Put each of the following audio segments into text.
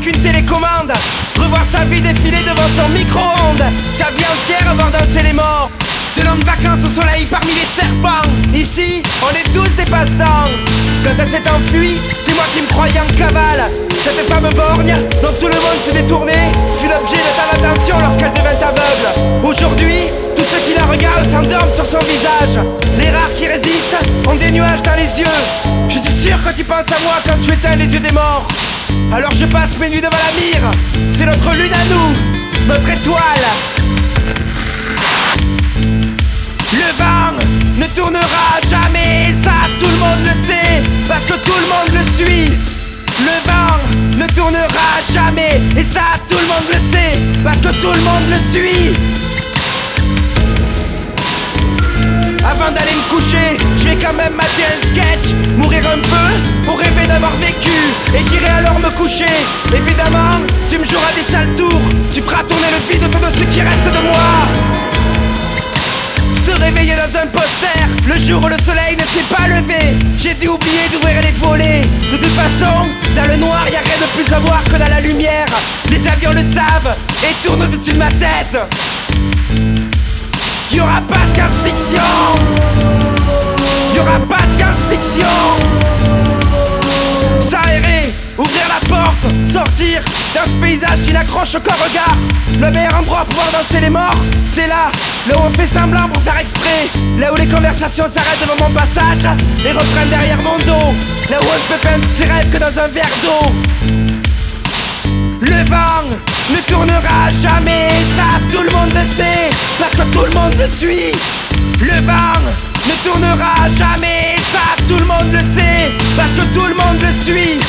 qu'une télécommande, revoir sa vie défiler devant son micro-ondes, sa vie entière voir danser les morts. De longues vacances au soleil parmi les serpents. Ici, on est tous des passe-temps. Quand elle s'est enfuie, c'est moi qui me croyais en cavale. Cette femme borgne, dont tout le monde s'est détourné, fut l'objet de ta attention lorsqu'elle devint aveugle. Aujourd'hui, tous ceux qui la regardent s'endorment sur son visage. Les rares qui résistent ont des nuages dans les yeux. Je suis sûr que tu penses à moi quand tu éteins les yeux des morts. Alors je passe mes nuits devant la mire. C'est notre lune à nous, notre étoile. Le vent ne tournera jamais, ça tout le monde le sait, parce que tout le monde le suit. Le vent ne tournera jamais, et ça tout le monde le sait, parce que tout le monde le suit. Avant d'aller me coucher, je vais quand même mater un sketch, mourir un peu pour rêver d'avoir vécu, et j'irai alors me coucher. Évidemment, tu me joueras des sales tours, tu feras tourner le vide autour de ce qui reste de moi. Se réveiller dans un poster, le jour où le soleil ne s'est pas levé. J'ai dû oublier d'ouvrir les volets. De toute façon, dans le noir, y'a rien de plus à voir que dans la lumière. Les avions le savent et tournent au-dessus de ma tête. Y'aura pas de science-fiction. Y'aura pas de science-fiction. S'aérer, ouvrir la porte, sortir dans ce paysage qui n'accroche aucun regard. Le meilleur endroit pour pouvoir danser les morts, c'est là où on fait semblant pour faire exprès. Là où les conversations s'arrêtent devant mon passage et reprennent derrière mon dos. Là où on ne peut peindre ses rêves que dans un verre d'eau. Le vent ne tournera jamais, ça tout le monde le sait, parce que tout le monde le suit. Le vent ne tournera jamais, ça tout le monde le sait, parce que tout le monde le suit.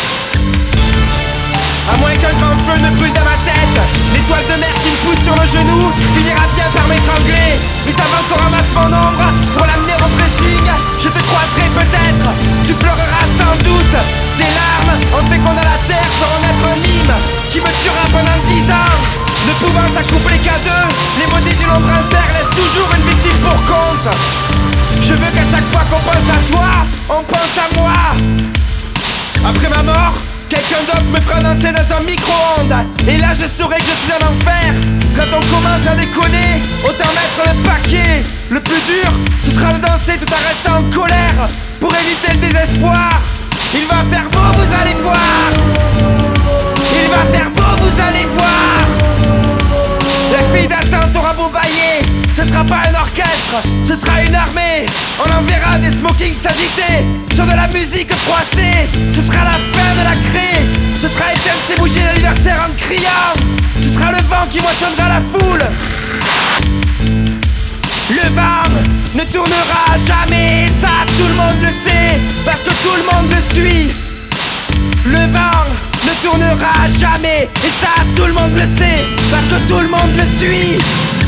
À moins qu'un grand feu ne brûle dans ma tête, l'étoile de mer qui me pousse sur le genou finira bien par m'étrangler. Mais avant qu'on ramasse mon ombre pour l'amener au pressing, je te croiserai peut-être, tu pleureras sans doute. Tes larmes ont fait qu'on a la terre feront naître un mime qui me tuera pendant 10 ans. Ne pouvant s'accoupler qu'à deux, les maudits du nombre impair laissent toujours une victime pour compte. Je veux qu'à chaque fois qu'on pense à toi, on pense à moi. Après ma mort, quelqu'un d'autre me fera danser dans un micro-ondes. Et là je saurai que je suis en enfer. Quand on commence à déconner, autant mettre le paquet. Le plus dur, ce sera de danser tout en restant en colère, pour éviter le désespoir. Il va faire beau, vous allez voir. Il va faire beau, vous allez voir. La fille d'attente aura beau bailler, ce sera pas un orchestre, ce sera une armée. On enverra des smokings s'agiter sur de la musique froissée. Ce sera la fin de la craie. Ce sera éteindre ses bougies d'anniversaire en criant. Ce sera le vent qui moissonnera la foule. Le vent ne tournera jamais, ça tout le monde le sait, parce que tout le monde le suit. Le vent ne tournera jamais, et ça tout le monde le sait, parce que tout le monde le suit.